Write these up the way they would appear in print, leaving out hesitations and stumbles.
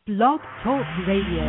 Blog Talk Radio.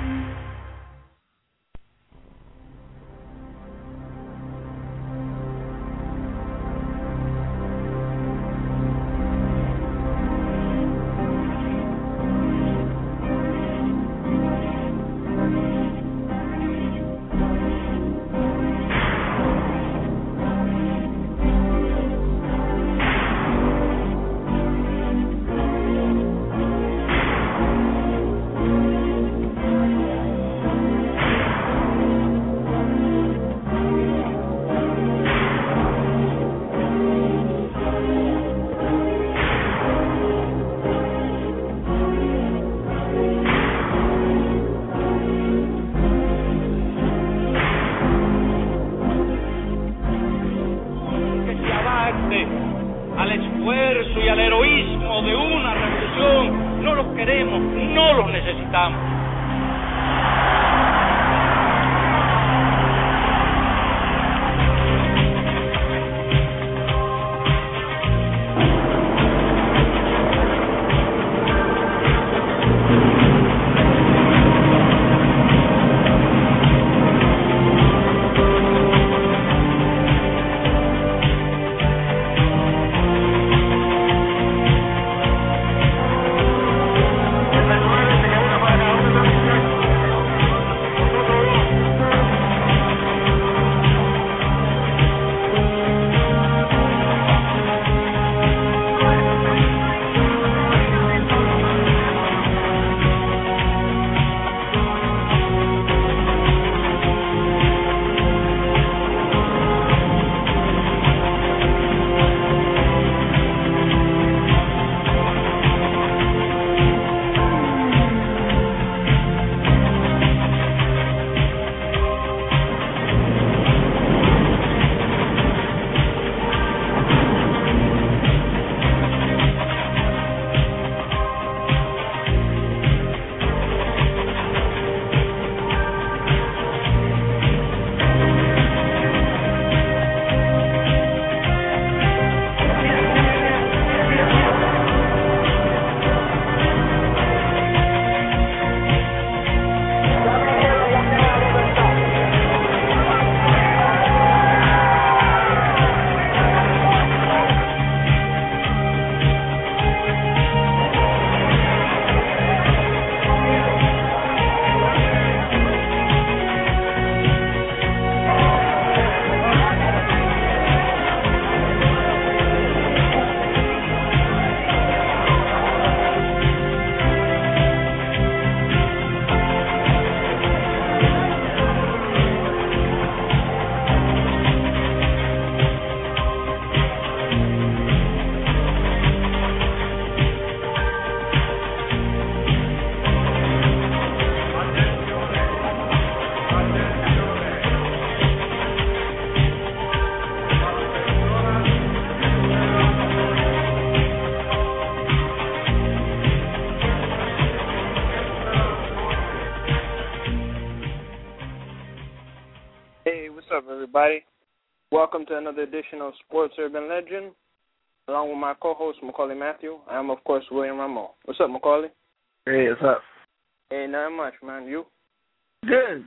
Everybody, welcome to another edition of Sports Urban Legend, along with my co-host Macaulay Matthew. I am, of course, William Ramo. What's up, Macaulay? Hey, what's up? Hey, not much, man. You? Good.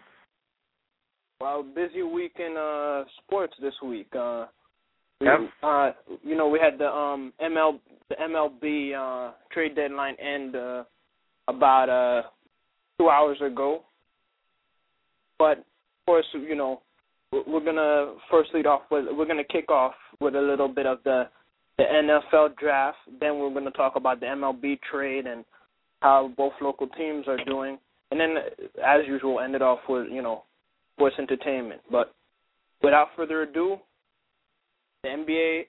Well, busy week in sports this week. We had the MLB trade deadline end about 2 hours ago, but of course, we're gonna kick off with a little bit of the NFL draft. Then we're gonna talk about the MLB trade and how both local teams are doing, and then, as usual, end it off with sports entertainment. But without further ado, the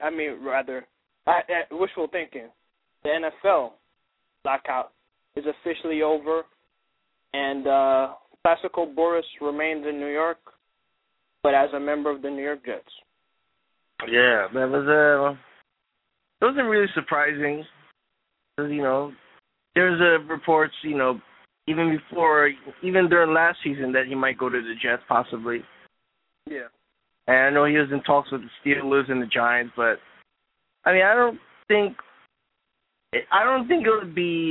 wishful thinking, the NFL blackout is officially over, and Plaxico Burress remains in New York, but as a member of the New York Jets. Yeah, that was it wasn't really surprising, because there's reports, even during last season that he might go to the Jets possibly. Yeah. And I know he was in talks with the Steelers and the Giants, but I don't think it would be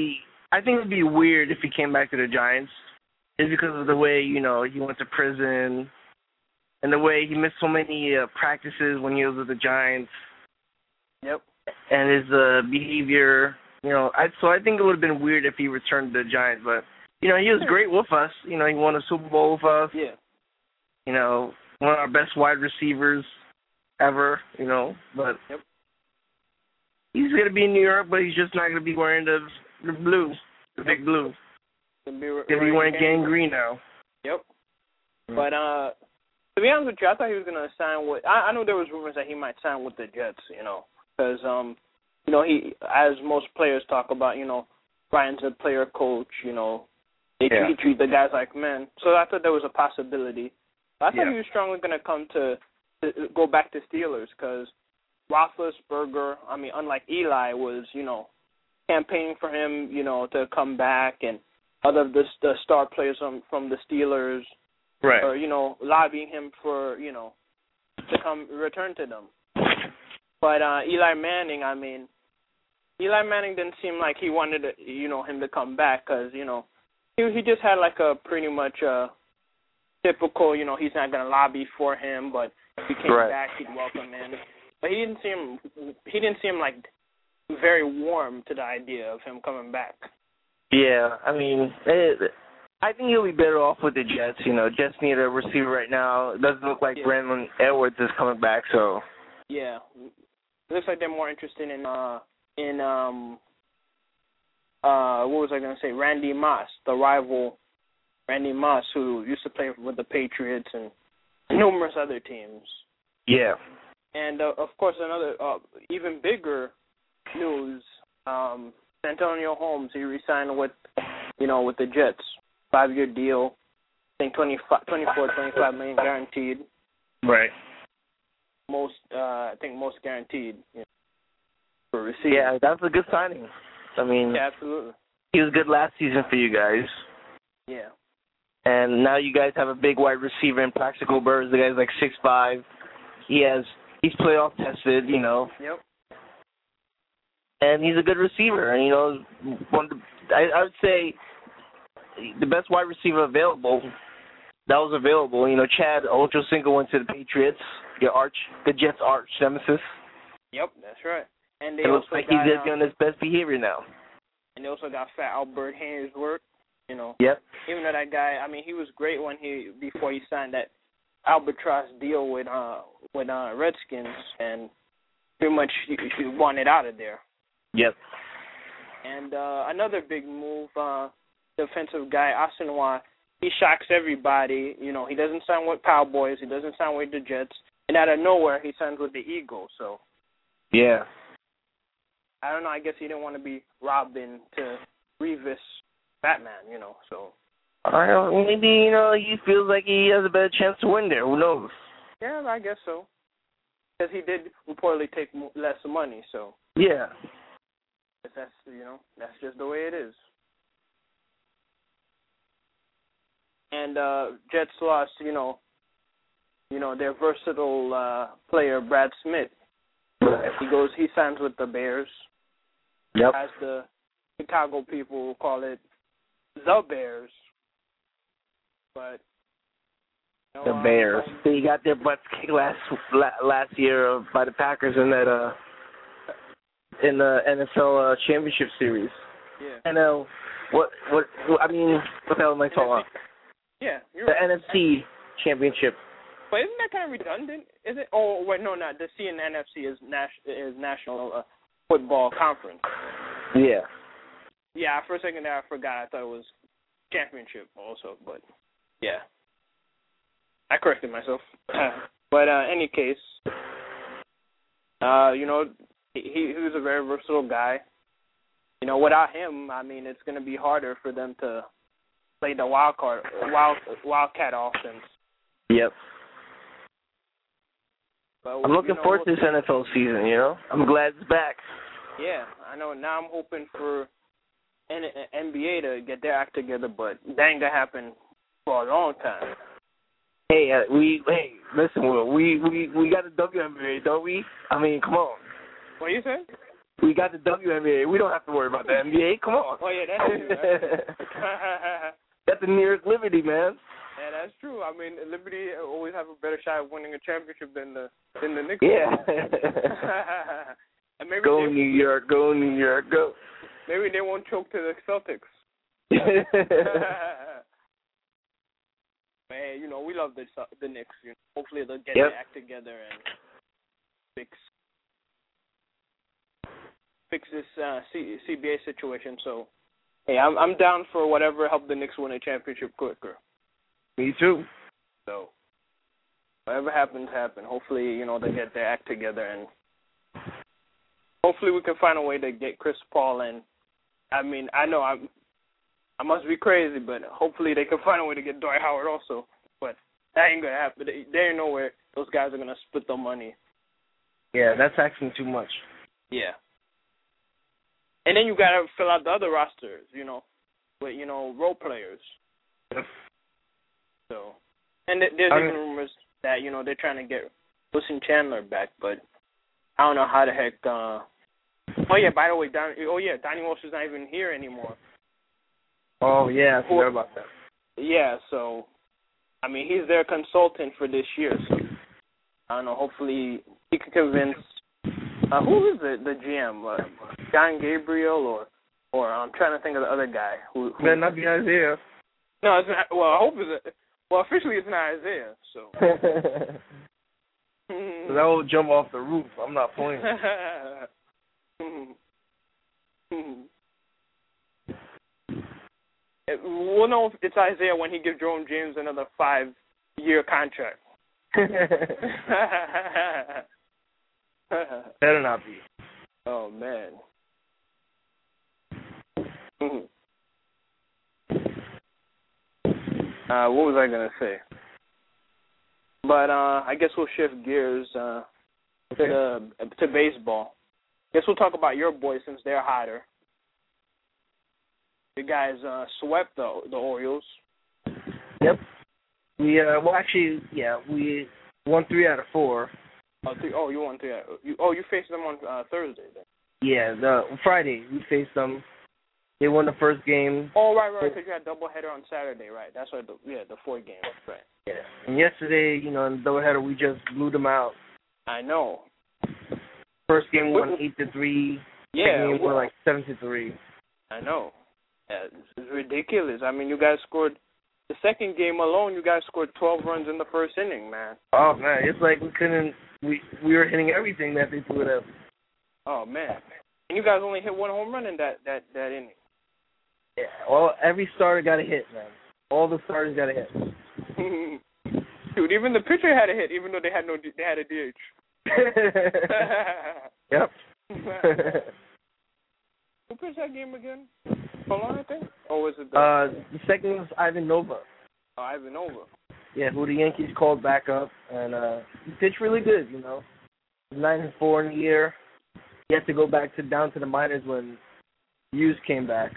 I think it would be weird if he came back to the Giants. It's because of the way, he went to prison and the way he missed so many practices when he was with the Giants. Yep. And his behavior, so I think it would have been weird if he returned to the Giants. But, he was great with us. He won a Super Bowl with us. Yeah. One of our best wide receivers ever, But yep. He's going to be in New York, but he's just not going to be wearing the blue, the big blue. He'll be wearing gang green now. Yep. But to be honest with you, I thought he was going to sign with. I know there was rumors that he might sign with the Jets. Because he, as most players talk about, Ryan's a player coach. He treat the guys like men. So I thought there was a possibility. But I thought he was strongly going to come to go back to Steelers because Roethlisberger, unlike Eli, was campaigning for him, to come back, and other of the star players from the Steelers, right, or lobbying him for to return to them. But Eli Manning didn't seem like he wanted him to come back because he just had like a pretty much typical he's not going to lobby for him, but if he came back he'd welcome him. But he didn't seem like very warm to the idea of him coming back. Yeah, I think he'll be better off with the Jets. Jets need a receiver right now. It doesn't look like Brandon Edwards is coming back, so. Yeah, it looks like they're more interested in what was I going to say? Randy Moss, the rival Randy Moss, who used to play with the Patriots and numerous other teams. Yeah. And, of course, another even bigger news, Santonio Holmes, he re-signed with the Jets. 5-year deal, I think 25 million guaranteed. Right. Most guaranteed for receiver. Yeah, that's a good signing. Yeah, absolutely. He was good last season for you guys. Yeah. And now you guys have a big wide receiver in Plaxico Burress. The guy's like 6'5". He's playoff tested, Yep. And he's a good receiver. And, I would say the best wide receiver available, Chad Ochocinco went to the Patriots, the Jets' arch nemesis. Yep, that's right. And it looks like he's on his best behavior now. And they also got Fat Albert Haynesworth, Yep. Even though that guy, he was great before he signed that albatross deal with Redskins, and pretty much he wanted out of there. Yep. And another big move, defensive guy, Asamoah, he shocks everybody. He doesn't sign with Cowboys. He doesn't sign with the Jets. And out of nowhere, he signs with the Eagles. So. Yeah. I don't know. I guess he didn't want to be Robin to Revis Batman, so. Maybe, he feels like he has a better chance to win there. Who knows? Yeah, I guess so. Because he did reportedly take less money, so. Yeah. That's, that's just the way it is. And Jets lost, their versatile player, Brad Smith. He signs with the Bears. Yep. As the Chicago people call it, the Bears. But the Bears. They got their butts kicked last year by the Packers in that in the NFL championship series. Yeah. And what the hell am I talking about? Yeah, you're the right. NFC championship. But isn't that kind of redundant? Is it? Oh wait, no, not the C and the NFC is National Football Conference. Yeah. Yeah, for a second there I forgot. I thought it was championship also, but yeah, I corrected myself. But any case, he was a very versatile guy. Without him, it's going to be harder for them to play the wildcat offense. Yep. But, I'm looking forward to this NFL season, I'm glad it's back. Yeah, I know. Now I'm hoping for NBA to get their act together, but that ain't going to happen for a long time. Hey, listen, Will, we got a WNBA, don't we? Come on. What you say? We got the WNBA. We don't have to worry about the NBA. Come on. Oh, yeah, that's true. Got the New York Liberty, man. Yeah, that's true. I mean, Liberty always have a better shot of winning a championship than the Knicks. Yeah. And maybe Go New York, go New York, go. Maybe they won't choke to the Celtics. Man, you know, we love the Knicks. You know. Hopefully they'll get their act together and fix this CBA situation. So, hey, I'm down for whatever help the Knicks win a championship quicker. Me too. So, whatever happens, happen. Hopefully, you know, they get their act together, and hopefully we can find a way to get Chris Paul. And I mean, I know I must be crazy, but hopefully they can find a way to get Dwight Howard also. But that ain't gonna happen. There ain't nowhere those guys are gonna split the money. Yeah, that's asking too much. Yeah. And then you gotta fill out the other rosters, you know, with role players. Yep. So, and there's even rumors that they're trying to get Wilson Chandler back, but I don't know how the heck. Oh yeah, by the way, Donnie Walsh is not even here anymore. Oh yeah, I forgot about that. Yeah, so I mean he's their consultant for this year, so I don't know. Hopefully he can convince. Who is the GM? John Gabriel or I'm trying to think of the other guy who better not be Isaiah. No, it's not. Well, I hope it's. Well, officially it's not Isaiah. So. That will jump off the roof. I'm not playing. We'll know if it's Isaiah when he gives Jerome James another 5-year contract. Better not be. Oh, man. What was I going to say? But I guess we'll shift gears to baseball. Guess we'll talk about your boys since they're hotter. You guys swept the Orioles. Yep. We we won 3 out of 4. You won 3 out. You faced them on Thursday then. Yeah, Friday we faced them. They won the first game. Oh, right, because you had doubleheader on Saturday, right? That's why the 4 games, right. Yeah. And yesterday, in the doubleheader, we just blew them out. I know. First game won 8-3. Yeah. Second game won 7-3. I know. Yeah, it's ridiculous. I mean, you guys scored the second game alone. You guys scored 12 runs in the first inning, man. Oh man, it's like we couldn't. We were hitting everything that they threw at us. Oh man, and you guys only hit 1 home run in that inning. Yeah. Every starter got a hit, man. All the starters got a hit. Dude, even the pitcher had a hit, even though they had a DH. Yep. Who pitched that game again? Colon, I think? Or was it the second was Ivan Nova. Oh, Ivan Nova. Yeah, who the Yankees called back up, and he pitched really good. 9-4 in the year. He had to go down to the minors when Hughes came back.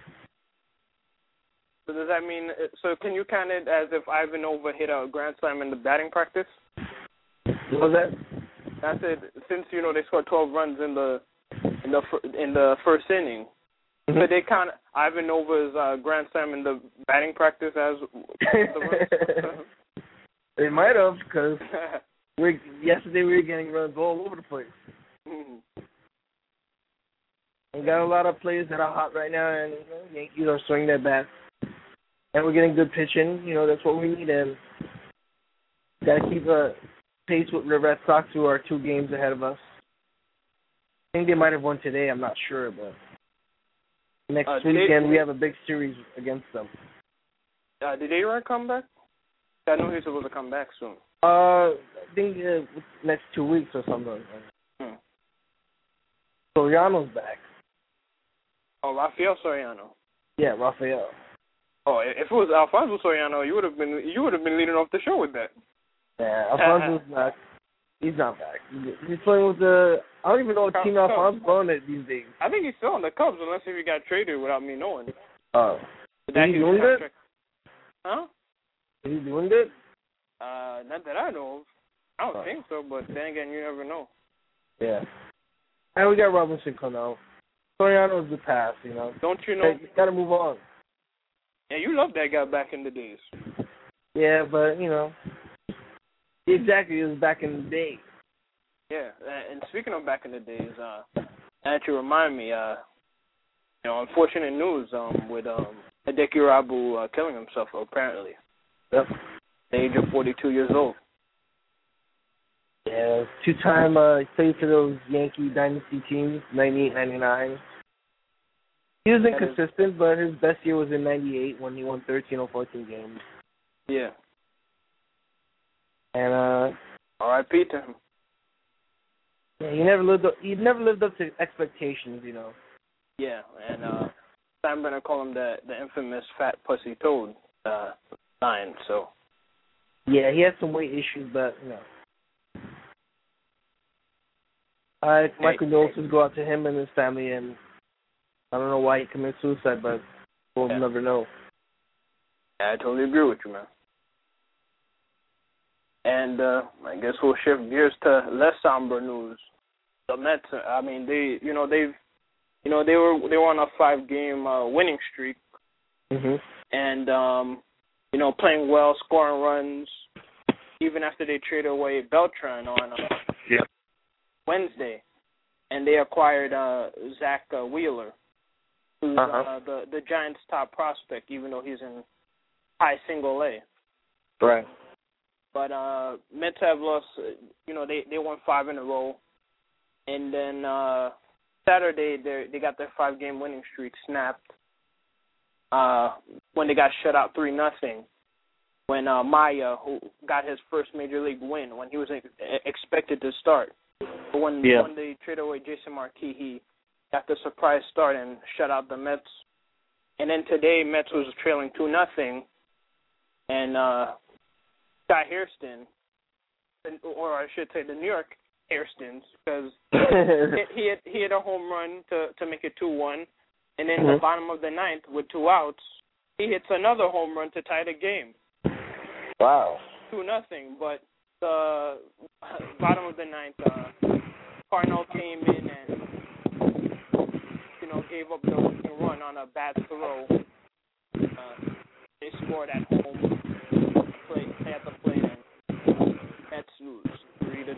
So does that mean? So can you count it as if Ivan Nova hit a grand slam in the batting practice? What was that? That's it. Since they scored 12 runs in the first inning. Mm-hmm. So they count Ivan Nova's grand slam in the batting practice as the runs? They might have, because yesterday we were getting runs all over the place. Mm-hmm. We got a lot of players that are hot right now, and Yankees are swinging their bats. And we're getting good pitching. That's what we need. And got to keep pace with the Red Sox, who are 2 games ahead of us. I think they might have won today. I'm not sure, but next weekend we have a big series against them. Did A-Rod come back? I know he's supposed to come back soon. I think next 2 weeks or something. Soriano's back. Oh, Rafael Soriano. Yeah, Rafael. Oh, if it was Alfonso Soriano, you would have been leading off the show with that. Yeah, Alfonso's back. He's not back. He's playing with I don't even know what team Alfonso's playing at these days. I think he's still on the Cubs, unless if he got traded without me knowing. Oh. Is he doing good? Huh? Is he doing good? Not that I know of. I don't think so, but then again, you never know. Yeah. And we got Robinson Cano. Soriano's the past, you know. Don't you know? You got to move on. Yeah, you loved that guy back in the days. Yeah, but, you know, exactly, it was back in the day. Yeah, and speaking of back in the days, that you remind me, unfortunate news with Hideki Rabu killing himself, apparently. Yep. At the age of 42 years old. Yeah, two-time played for those Yankee dynasty teams, 98, 99. He was inconsistent, but his best year was in 98 when he won 13 or 14 games. Yeah. And R.I.P. to him. Yeah, he never lived up to expectations, you know. Yeah, and I'm gonna call him the infamous fat pussy toad line. So. Yeah, he had some weight issues, but you know. My condolences go out to him and his family, and I don't know why he committed suicide, but we'll never know. Yeah, I totally agree with you, man. And I guess we'll shift gears to less somber news. The Mets, I mean, they were on a 5-game winning streak, and playing well, scoring runs, even after they traded away Beltran on Wednesday, and they acquired Zach Wheeler, who's the Giants' top prospect, even though he's in high single A. Right. But Mets have lost. They won 5 in a row, and then Saturday they got their 5-game winning streak snapped when they got shut out 3-0. When Maya, who got his first major league win, when he was expected to start, but when they traded away Jason Marquis, he got the surprise start and shut out the Mets. And then today, Mets was trailing 2-0, and Guy Hairston, or I should say the New York Hairstons, because he hit a home run to make it 2-1, and in the bottom of the 9th with 2 outs, he hits another home run to tie the game. Wow. 2-0, but the bottom of the 9th, Parnell came in and gave up the winning run on a bad throw. They scored at home. They had to play, and Mets lose 3-2.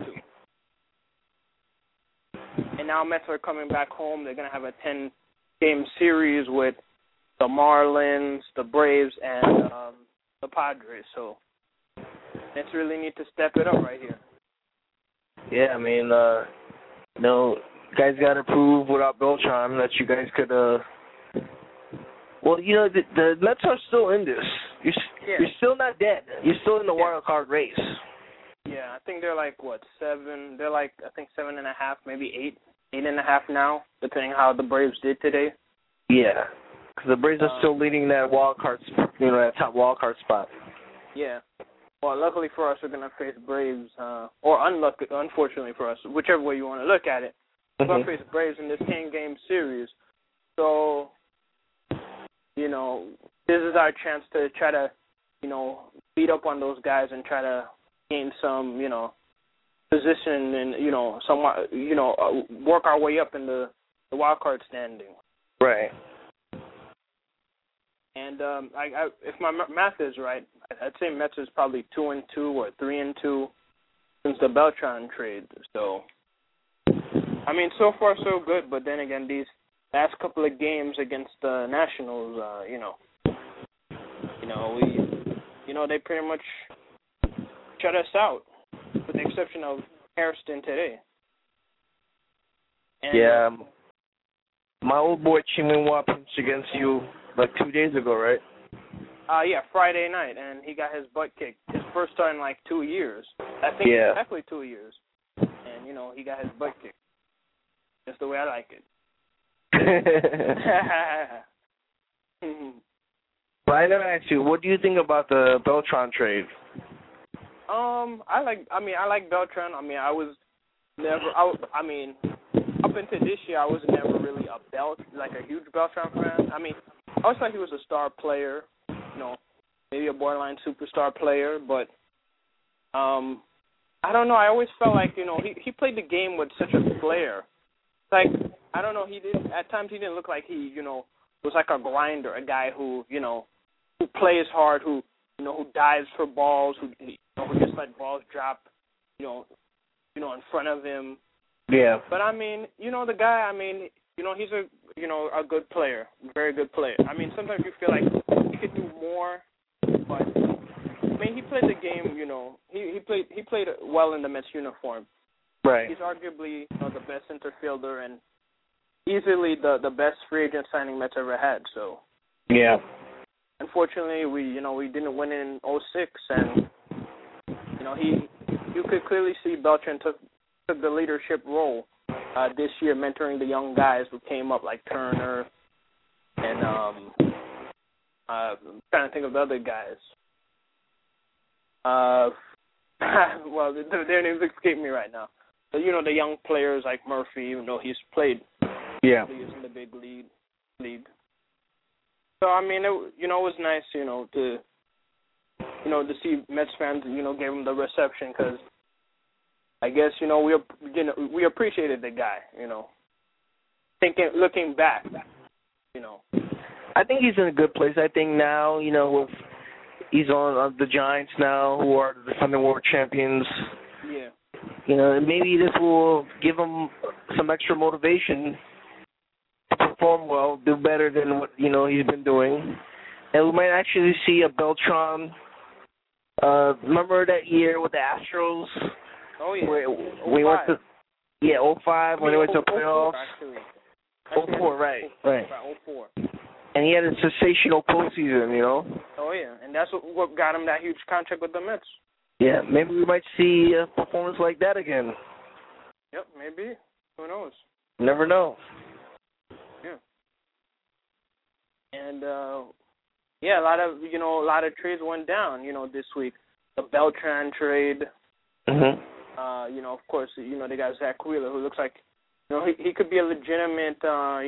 And now Mets are coming back home. They're gonna have a 10-game series with the Marlins, the Braves, and the Padres. So Mets really need to step it up right here. Yeah, I mean, guys got to prove without Beltran that you guys could. Well, the Mets are still in this. You're still not dead. You're still in the wild card race. Yeah, I think they're like 7. They're like I think 7.5, maybe 8.5 now, depending on how the Braves did today. Yeah, because the Braves are still leading that wild card, that top wild card spot. Yeah. Well, luckily for us, we're gonna face Braves, or unfortunately for us, whichever way you want to look at it. We're going to face Braves in this 10-game series. So, this is our chance to try to, beat up on those guys and try to gain some, position and, somewhat, work our way up in the wild card standing. Right. And if my math is right, I'd say Mets is probably 2-2 or 3-2 since the Beltran trade. So, I mean, so far so good, but then again, these last couple of games against the Nationals, they pretty much shut us out, with the exception of Hairston today. And, my old boy Chiminwa pinched against you like 2 days ago, right? Friday night, and he got his butt kicked. His first start in like 2 years. I think exactly 2 years. And, he got his butt kicked. Just the way I like it. But I never asked you, what do you think about the Beltran trade? I like Beltran. I mean, up until this year, I was never really a huge Beltran fan. I mean, I always thought he was a star player, maybe a borderline superstar player, but I don't know. I always felt like, he played the game with such a flair. Like, I don't know. He didn't. At times, he didn't look like he, was like a grinder, a guy who plays hard, who dives for balls, who just let balls drop, in front of him. Yeah. But I mean, the guy. I mean, he's a good player, very good player. I mean, sometimes you feel like he could do more, but I mean, he played the game. He played well in the Mets uniform. Right. He's arguably the best center fielder and easily the best free agent signing Mets ever had. So yeah. Unfortunately, we didn't win in '06, and you could clearly see Beltran took the leadership role this year, mentoring the young guys who came up like Turner and I'm trying to think of the other guys. Well, their names escape me right now. But, the young players like Murphy, even though he's played in the big league. So, I mean, it was nice, to see Mets fans, give him the reception because I guess, we appreciated the guy, looking back, I think he's in a good place. I think now, he's on the Giants now, who are the defending world champions. Yeah. Maybe this will give him some extra motivation to perform well, do better than what, he's been doing. And we might actually see a Beltran. Remember that year with the Astros? Oh, yeah. Where we went to, 05, when they went to playoffs. 04, right. 04. And he had a sensational postseason, Oh, yeah. And that's what got him that huge contract with the Mets. Yeah, maybe we might see a performance like that again. Yep, maybe. Who knows? Never know. Yeah. And a lot of trades went down, this week. The Beltran trade. Mhm. Of course, they got Zach Wheeler, who looks like, he could be a legitimate,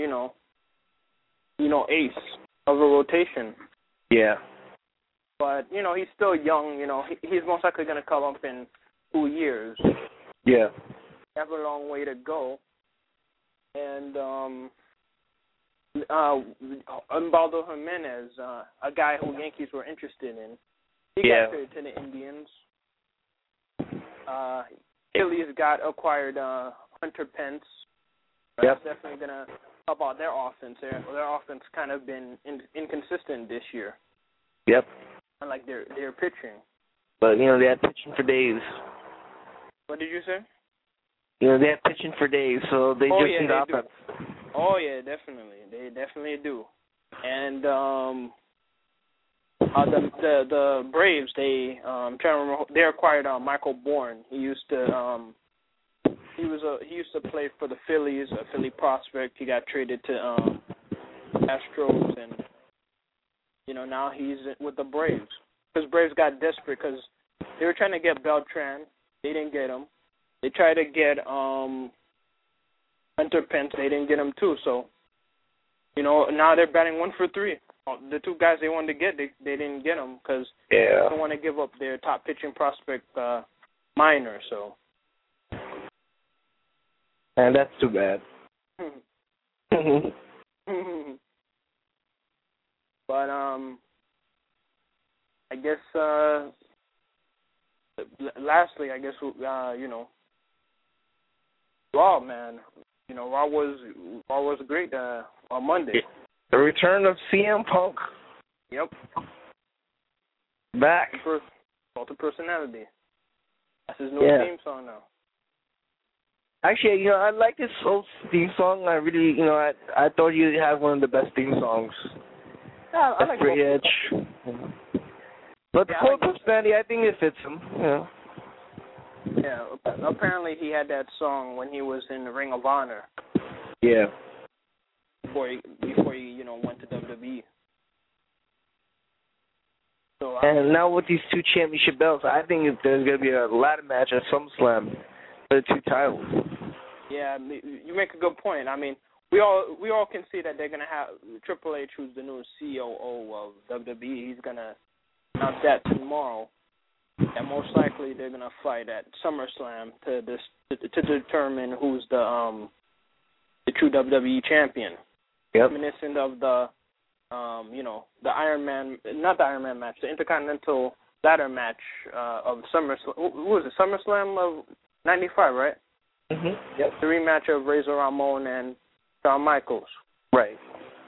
ace of a rotation. Yeah. But, he's still young, he's most likely going to come up in 2 years. Yeah. Have a long way to go. And Ubaldo Jimenez, a guy who Yankees were interested in, he got traded to the Indians. Phillies acquired Hunter Pence. Yep. That's definitely going to help out their offense. Their offense kind of been inconsistent this year. Yep. Unlike their pitching. But, they had pitching for days. What did you say? They had pitching for days, so they just need offense. Oh, yeah, definitely. They definitely do. And the Braves, they trying to remember, they acquired Michael Bourne. He used to play for the Phillies, a Philly prospect. He got traded to Astros, and now he's with the Braves. Because Braves got desperate because they were trying to get Beltran. They didn't get him. They tried to get Hunter Pence. They didn't get him too. So, now they're batting 1 for 3. The 2 guys they wanted to get, they didn't get them because they don't want to give up their top pitching prospect, Minor. So. And that's too bad. But I guess lastly, I guess Raw, man. Raw was great on Monday. The return of CM Punk. Yep. Back. Cult of Personality. That's his new theme song now. Actually, I like his whole theme song. I really, I thought he had one of the best theme songs. Yeah, I like Great Edge. But the Cult of Personality, I think it fits him. Yeah, apparently he had that song when he was in the Ring of Honor. Yeah. Before he went to WWE. So, and now with these 2 championship belts, I think there's going to be a ladder match at SummerSlam for the 2 titles. Yeah, you make a good point. I mean, we all can see that they're going to have Triple H, who's the new COO of WWE. He's going to announce that tomorrow. And most likely they're going to fight at SummerSlam to determine who's the the true WWE champion. Yep. Reminiscent of the, the Iron Man, not the Iron Man match, the Intercontinental ladder match of SummerSlam. What was it? SummerSlam of '95, right? Yep. The rematch of Razor Ramon and Shawn Michaels. Right.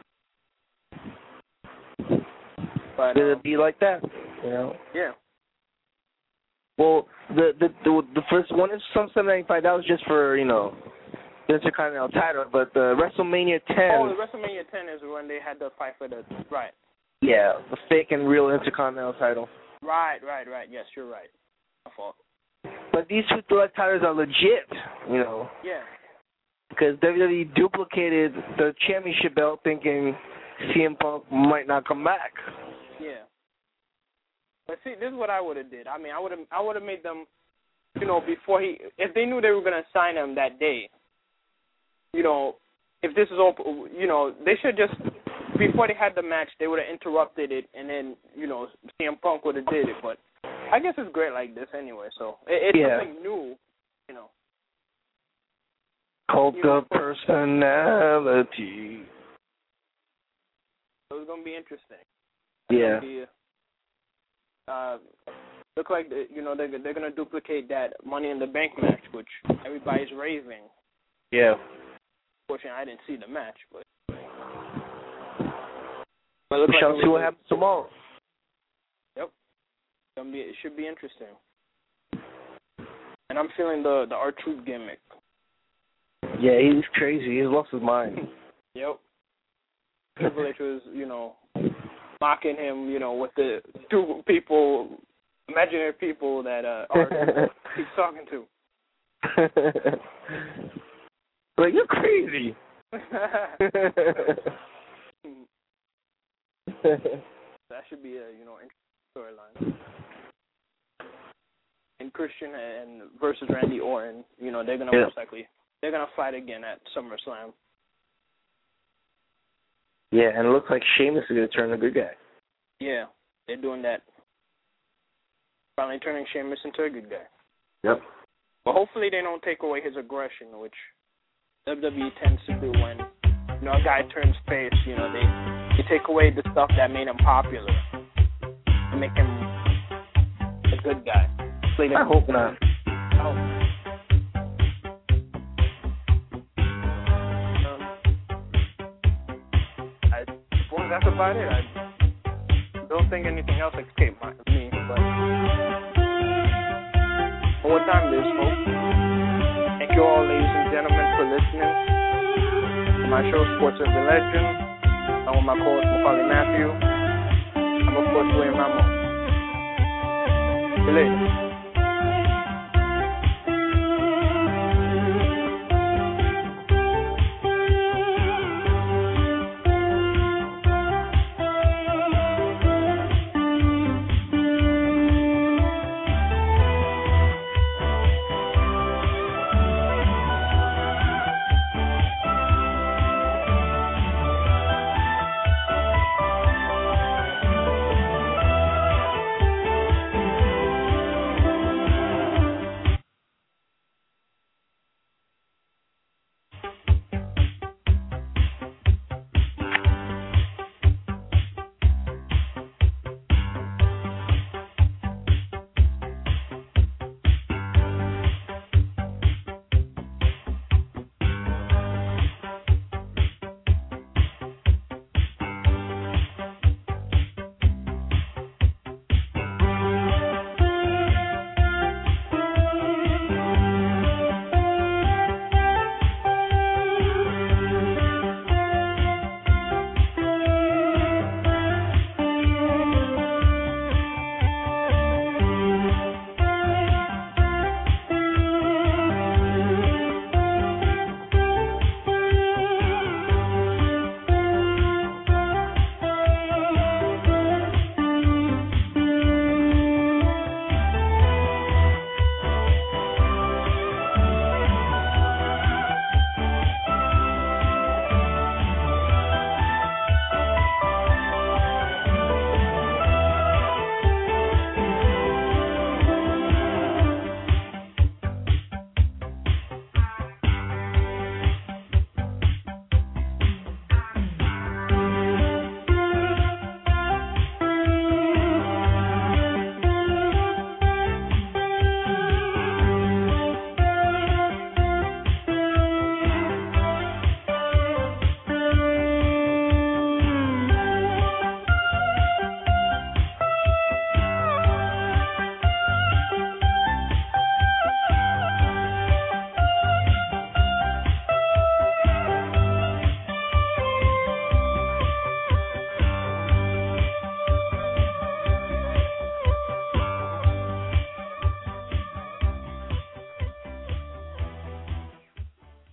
But Did it be like that? Yeah. Well, the first one is SummerSlam '95. That was just for the Intercontinental title, but the WrestleMania 10. Oh, the WrestleMania 10 is when they had the fight for the right. Yeah, the fake and real Intercontinental title. Right. Yes, you're right. My fault. But these two select titles are legit, Yeah. because WWE duplicated the championship belt thinking CM Punk might not come back. Yeah. But see, this is what I would have did. I mean, I would have made them, before if they knew they were gonna sign him that day. If this is open, they should just, before they had the match, they would have interrupted it, and then, CM Punk would have did it. But I guess it's great like this anyway, so it's something new, Cult of personality. So it's going to be interesting. Yeah. Look like, they're going to duplicate that Money in the Bank match, which everybody's raving. Yeah. Unfortunately, I didn't see the match, but we shall see what happens tomorrow. Yep. It should be interesting. And I'm feeling the R-Truth gimmick. Yeah, he's crazy. He's lost his mind. Yep. Triple H was, mocking him, with the two people, imaginary people that R-Truth keeps talking to. Like, you're crazy. That should be a interesting storyline. And Christian and versus Randy Orton, they're gonna most likely fight again at SummerSlam. Yeah, and it looks like Sheamus is gonna turn a good guy. Yeah, they're doing that. Finally turning Sheamus into a good guy. Yep. But hopefully they don't take away his aggression, which WWE tends to do when a guy turns face. They take away the stuff that made him popular to make him a good guy. I hope not. That's about it. I don't think anything else escaped me. But for what time it is, folks. Thank you all, ladies and gentlemen, for listening to my show, Sports of the Legend. I'm with my co-host, Macaulay Matthew. I'm, of course, William Ramos. See you later.